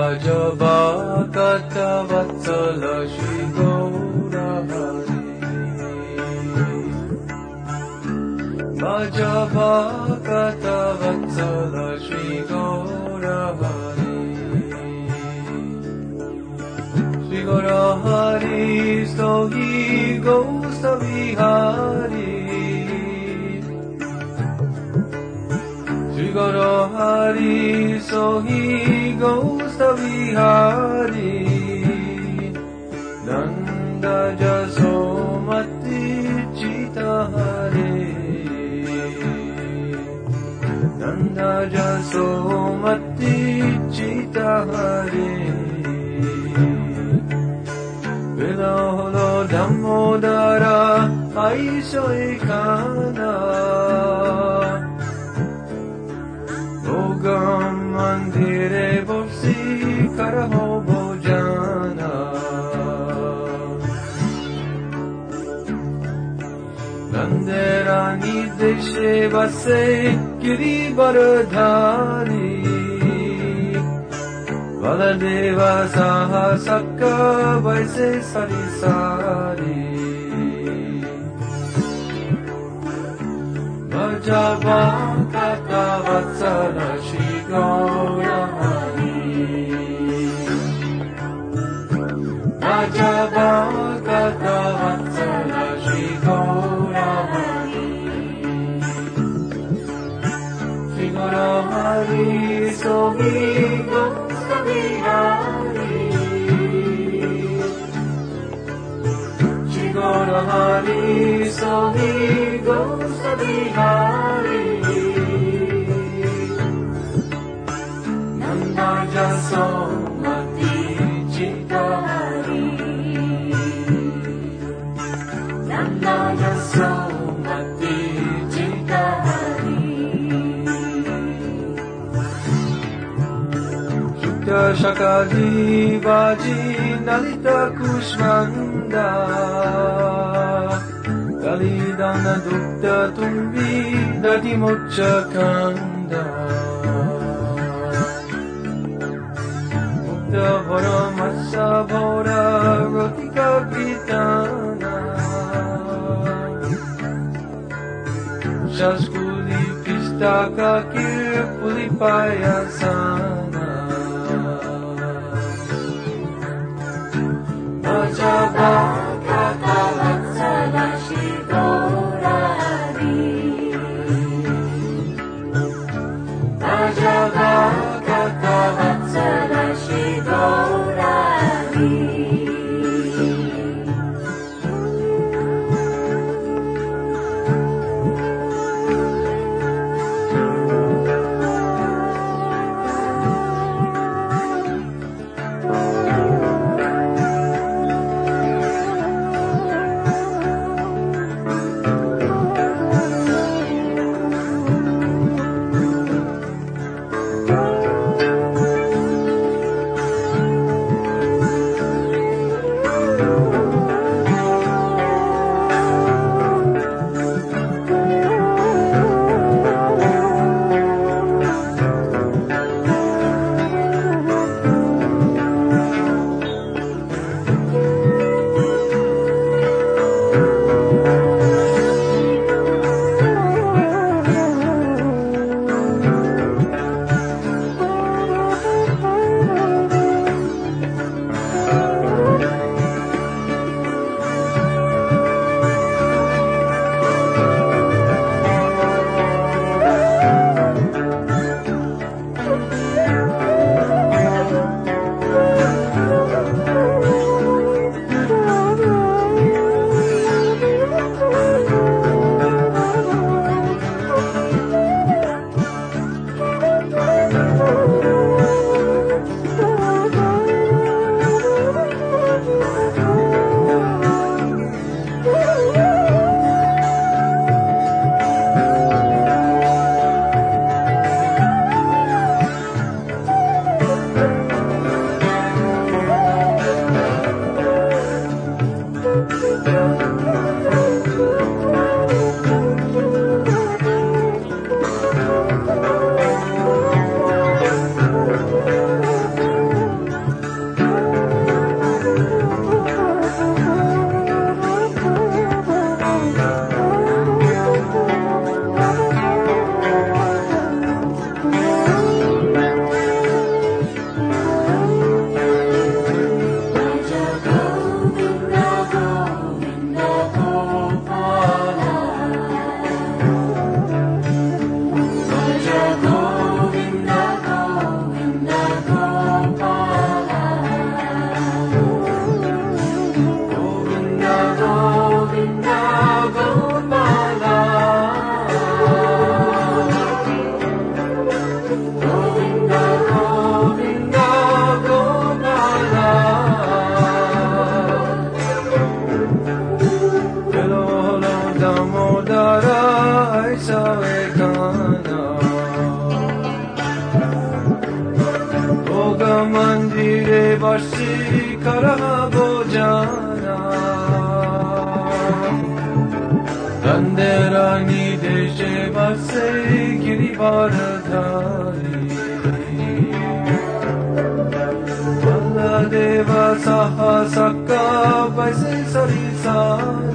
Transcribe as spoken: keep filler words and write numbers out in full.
Bhajabhakata Vatsala Shri Gaurahari Bhajabhakata Vatsala Shri Gaurahari Shri Gaurahari Sohi Gaustavihari Shri Gaurahari Sohi Gaustavihari Nanda Jasomati Chitahare Nanda Jasomati Chitahare Vedaholo Dhammodara Aishoikana Bhogam Mandire Bopsi Karaho Bhojana Nanderani Deshe Vase Giri Baradhari Valadeva Sahasaka Vaise Sarisari Bhajabhakata Vatsala Shri Gaurahari Bhajabhakata Vatsala Shri Gaurahari Shri Gaurahari Sohi Gaustavihari Shri Gaurahari Sohi Gaustavihari Nanda Jasomati Chitahari Nanda Jasomati Chitahari Shukta Shakadi Vaji Nalita Kushmanda Kalidana Dukta Tumbi Dati Mocha Kanda Mukta Vara Masa Vara Ratika Gitana Shaskuli Pistaka Kir Pulipayasana Bhajabhakata Vatsala Shri Gaurahari Bhajabhakata Vatsala Shri Gaurahari তীরে বর্ষি করহবো জানা গন্ধরানি দেশে বসে গিরিবরধারী বলদেব সহ সক বসে সরিসা